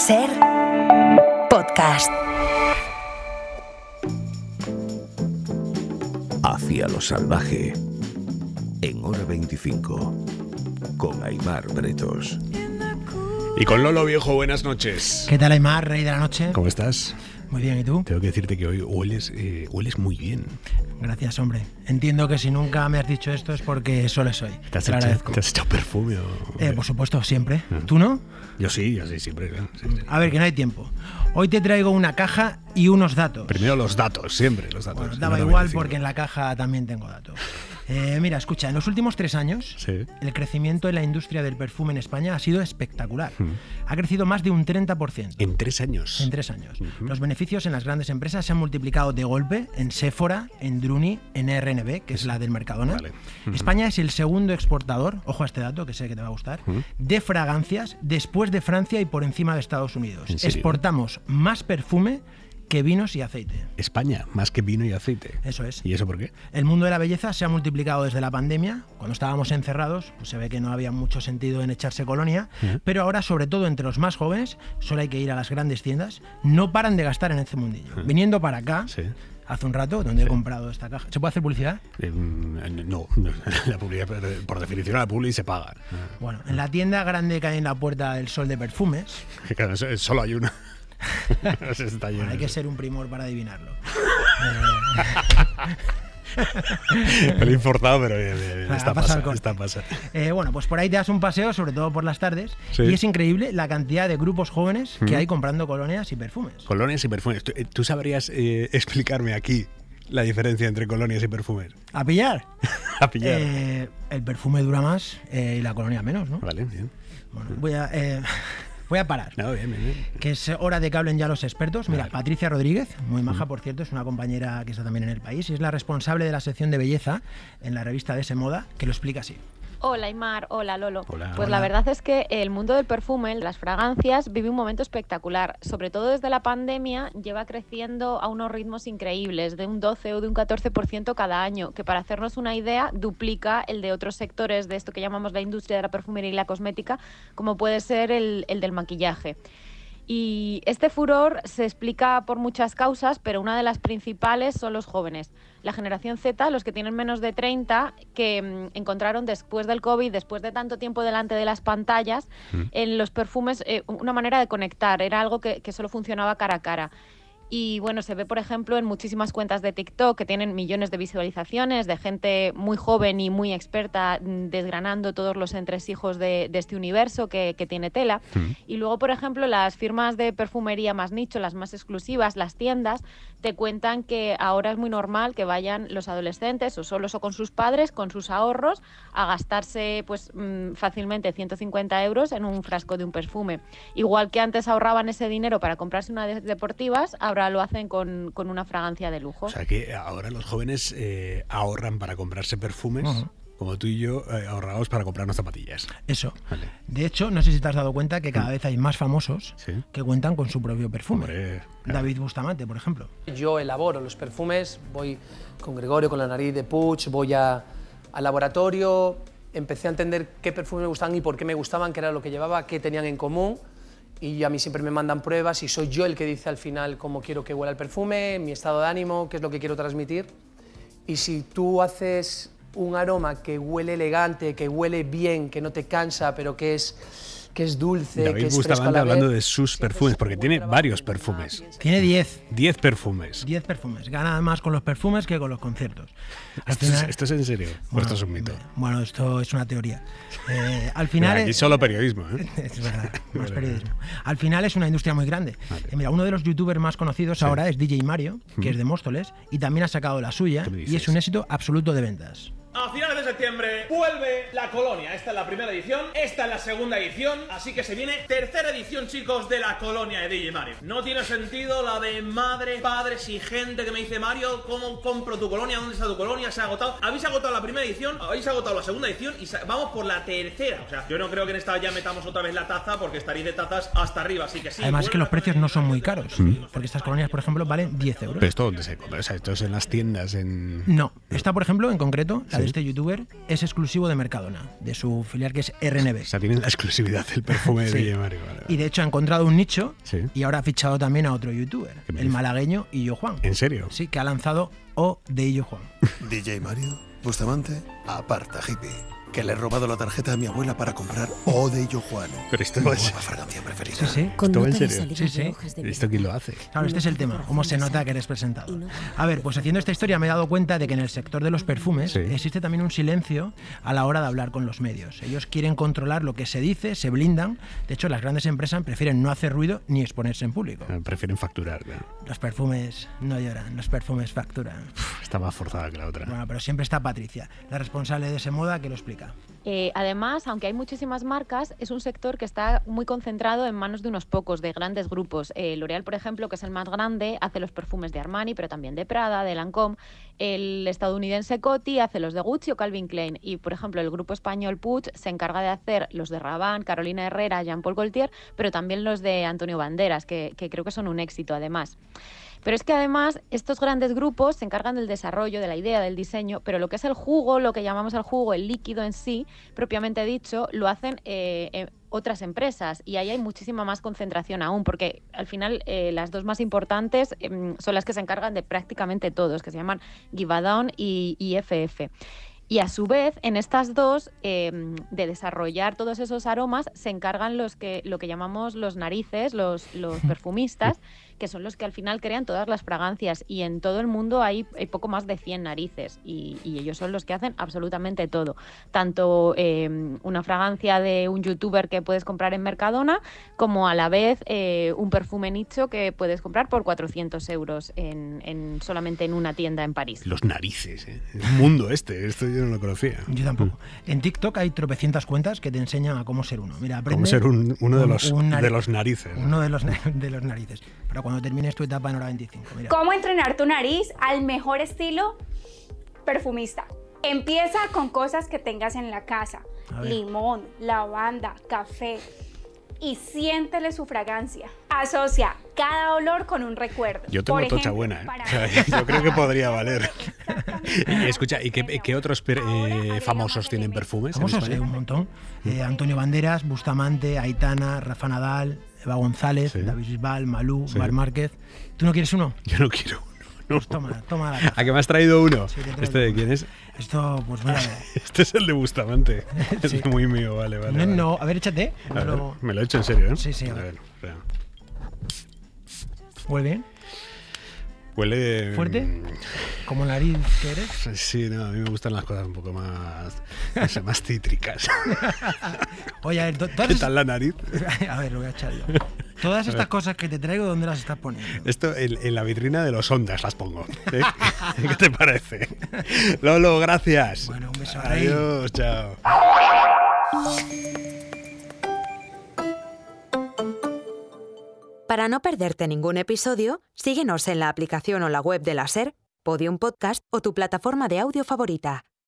SER Podcast. Hacia lo salvaje, en Hora 25, con Aimar Bretos. Y con Lolo Viejo, buenas noches. ¿Qué tal, Aimar, rey de la noche? ¿Cómo estás? Muy bien, ¿y tú? Tengo que decirte que hoy hueles muy bien. Gracias, hombre. Entiendo que si nunca me has dicho esto es porque solo soy. ¿Te has echado perfume? Por supuesto, siempre. ¿Tú no? Yo sí, siempre. Claro. Sí. A ver, que no hay tiempo. Hoy te traigo una caja y unos datos. Primero los datos, siempre los datos. Bueno, daba igual porque en la caja también tengo datos. Mira, escucha, en los últimos 3 años, sí, el crecimiento en la industria del perfume en España ha sido espectacular. Ha crecido más de un 30%. ¿En 3 años? En 3 años. Los beneficios en las grandes empresas se han multiplicado de golpe en Sephora, en Druni, en RNB, que es la del Mercadona. Vale. España es el segundo exportador, ojo a este dato que sé que te va a gustar, de fragancias después de Francia y por encima de Estados Unidos. ¿En serio? Exportamos más perfume que vinos y aceite. España, más que vino y aceite. Eso es. ¿Y eso por qué? El mundo de la belleza se ha multiplicado desde la pandemia. Cuando estábamos encerrados, pues se ve que no había mucho sentido en echarse colonia, pero ahora, sobre todo entre los más jóvenes, solo hay que ir a las grandes tiendas, no paran de gastar en este mundillo. Viniendo para acá, Sí. hace un rato, donde he comprado esta caja. ¿Se puede hacer publicidad? No, la publicidad, por definición la publi se paga. Bueno, en la tienda grande que hay en la Puerta del Sol de perfumes, Que claro, solo hay una. Está lleno. bueno, hay que ser un primor para adivinarlo. Me lo he importado, pero está pasa el pasando. corte. Bueno, pues por ahí te das un paseo, sobre todo por las tardes, Sí. y es increíble la cantidad de grupos jóvenes que hay comprando colonias y perfumes. Colonias y perfumes. ¿Tú sabrías explicarme aquí la diferencia entre colonias y perfumes? ¿A pillar? A pillar. El perfume dura más y la colonia menos, ¿no? Vale, bien. Bueno, voy a parar. No, bien. Que es hora de que hablen ya los expertos. Mira, Vale. Patricia Rodríguez, muy maja, por cierto, es una compañera que está también en El País y es la responsable de la sección de belleza en la revista de Moda, que lo explica así. Hola Aimar, hola Lolo. Hola. Pues la verdad es que el mundo del perfume, las fragancias, vive un momento espectacular. Sobre todo desde la pandemia lleva creciendo a unos ritmos increíbles, de un 12 o de un 14% cada año, que para hacernos una idea duplica el de otros sectores de esto que llamamos la industria de la perfumería y la cosmética, como puede ser el del maquillaje. Y este furor se explica por muchas causas, pero una de las principales son los jóvenes. La generación Z, los que tienen menos de 30, que encontraron después del COVID, después de tanto tiempo delante de las pantallas, en los perfumes una manera de conectar. Era algo que solo funcionaba cara a cara. Y bueno, se ve, por ejemplo, en muchísimas cuentas de TikTok que tienen millones de visualizaciones de gente muy joven y muy experta desgranando todos los entresijos de este universo que tiene tela. Y luego, por ejemplo, las firmas de perfumería más nicho, las más exclusivas, las tiendas, te cuentan que ahora es muy normal que vayan los adolescentes o solos o con sus padres, con sus ahorros, a gastarse pues fácilmente 150 euros en un frasco de un perfume. Igual que antes ahorraban ese dinero para comprarse unas deportivas, ahora lo hacen con una fragancia de lujo. O sea que ahora los jóvenes ahorran para comprarse perfumes, como tú y yo ahorramos para comprarnos zapatillas. Eso. Vale. De hecho, no sé si te has dado cuenta que cada vez hay más famosos Sí. que cuentan con su propio perfume. Hombre, claro. David Bustamante, por ejemplo. Yo elaboro los perfumes, voy con Gregorio, con la nariz de Puig, voy al laboratorio, empecé a entender qué perfumes me gustaban y por qué me gustaban, qué era lo que llevaba, qué tenían en común. Y a mí siempre me mandan pruebas y soy yo el que dice al final cómo quiero que huela el perfume, mi estado de ánimo, qué es lo que quiero transmitir. Y si tú haces un aroma que huele elegante, que huele bien, que no te cansa, pero que es dulce, David que es fresco a Bustamante la vez, hablando de sus siempre perfumes, es porque un tiene buen varios trabajo, perfumes. Tiene 10. 10 perfumes. 10 perfumes. Gana más con los perfumes que con los conciertos. Al ¿Esto, final- esto es en serio? ¿O esto es un mito? Bueno, esto es una teoría. Al final... Aquí solo periodismo, ¿eh? Es verdad, más periodismo. Al final es una industria muy grande. Mira, uno de los youtubers más conocidos ahora es DJ Mario, que es de Móstoles, y también ha sacado la suya, ¿Qué me y dices? es un éxito absoluto de ventas. A finales de septiembre vuelve La Colonia. Esta es la primera edición, esta es la segunda edición, así que se viene tercera edición, chicos, de La Colonia de DJ Mario. No tiene sentido la de madres, padres y gente que me dice: Mario, ¿cómo compro tu colonia? ¿Dónde está tu colonia? ¿Se ha agotado? Habéis agotado la primera edición, habéis agotado la segunda edición y vamos por la tercera. O sea, yo no creo que en esta ya metamos otra vez la taza porque estaréis de tazas hasta arriba, así que sí. Además es que los precios no son muy caros, porque estas colonias, por ejemplo, valen 10 euros. ¿Pero esto dónde se compra? O sea, esto es en las tiendas, en... No, esta, por ejemplo, en concreto, la este youtuber es exclusivo de Mercadona, de su filial que es RNB. O sea, tienen la exclusividad del perfume de Sí. DJ Mario. Vale, vale. Y de hecho ha encontrado un nicho Sí. y ahora ha fichado también a otro youtuber, ¿Qué me el dices? malagueño Illo Juan. ¿En serio? Sí, que ha lanzado O de Illo Juan. DJ Mario, Bustamante, aparta, hippie. Que le he robado la tarjeta a mi abuela para comprar O de Illo Juan. Pero esto Mi va en nueva serio. fragancia preferida. Sí, sí. Con ¿Esto va en nota de serio? salida Sí, sí. de hojas de vino. ¿Esto quién lo hace? Claro, este es el tema. ¿Cómo se nota que eres presentador? A ver, pues haciendo esta historia me he dado cuenta de que en el sector de los perfumes Sí. existe también un silencio a la hora de hablar con los medios. Ellos quieren controlar lo que se dice, se blindan. De hecho, las grandes empresas prefieren no hacer ruido ni exponerse en público. Prefieren facturar. ¿No? Los perfumes no lloran, los perfumes facturan. Está más forzada que la otra. Bueno, pero siempre está Patricia, la responsable de ese moda, que lo explica. Además, aunque hay muchísimas marcas, es un sector que está muy concentrado en manos de unos pocos, de grandes grupos. L'Oréal, por ejemplo, que es el más grande, hace los perfumes de Armani, pero también de Prada, de Lancôme. El estadounidense Coty hace los de Gucci o Calvin Klein. Y, por ejemplo, el grupo español Puig se encarga de hacer los de Rabanne, Carolina Herrera, Jean-Paul Gaultier, pero también los de Antonio Banderas, que creo que son un éxito, además. Pero es que además estos grandes grupos se encargan del desarrollo, de la idea, del diseño, pero lo que es el jugo, lo que llamamos el jugo, el líquido en sí, propiamente dicho, lo hacen otras empresas, y ahí hay muchísima más concentración aún, porque al final las dos más importantes son las que se encargan de prácticamente todos, que se llaman Givaudan y FF. Y a su vez, en estas dos, de desarrollar todos esos aromas, se encargan lo que llamamos los narices, los perfumistas, que son los que al final crean todas las fragancias. Y en todo el mundo hay poco más de 100 narices, y ellos son los que hacen absolutamente todo. Tanto una fragancia de un youtuber que puedes comprar en Mercadona, como a la vez un perfume nicho que puedes comprar por 400 euros solamente en una tienda en París. Los narices, ¿eh? Es un mundo esto yo no lo conocía. Yo tampoco. En TikTok hay tropecientas cuentas que te enseñan a cómo ser uno. Mira, aprende Cómo ser uno de los narices. narices. ¿no? Uno de los narices. Pero cuando termines tu etapa en Hora 25. Mira. ¿Cómo entrenar tu nariz al mejor estilo perfumista? Empieza con cosas que tengas en la casa. A ver. Limón, lavanda, café. Y siéntele su fragancia. Asocia cada olor con un recuerdo. Yo tengo Por tocha ejemplo, buena, ¿eh? para- O sea, yo creo que podría valer. Escucha, ¿y qué otros famosos tienen perfumes en Famosos, España? un montón. Antonio Banderas, Bustamante, Aitana, Rafa Nadal, Eva González, Sí. David Bisbal, Malú, Sí. Marc Márquez. ¿Tú no quieres uno? Yo no quiero uno. No. Pues toma la caja. ¿A qué me has traído uno? Sí, te traigo ¿Este de uno. quién es? Esto, pues mira. Este es el de Bustamante. Sí. Es muy mío, vale. No, vale. no, a ver, échate. A No ver, lo- me lo he hecho en serio, ¿eh? Sí, sí, a A ver. ver, espera. Huele bien. Huele... ¿Fuerte? Como nariz que eres. Sí, no, a mí me gustan las cosas un poco más... No sé, más cítricas. Oye, a ver, ¿Qué tal la nariz? A ver, lo voy a echar yo. Todas estas cosas que te traigo, ¿dónde las estás poniendo? Esto en la vitrina de los Ondas las pongo. ¿Eh? ¿Qué te parece? Lolo, gracias. Bueno, un beso, Rey. Adiós, chao. Para no perderte ningún episodio, síguenos en la aplicación o la web de la SER, Podium Podcast o tu plataforma de audio favorita.